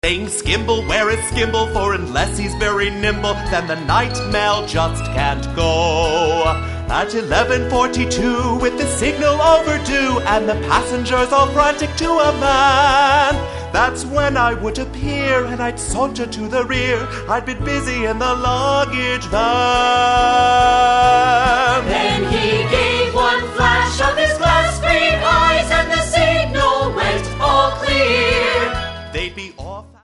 Saying Skimble, where is Skimble? For unless he's very nimble, then the night mail just can't go. At 11:42, with the signal overdue, and the passengers all frantic to a man, that's when I would appear, and I'd saunter to the rear. I'd be busy in the luggage van. Then he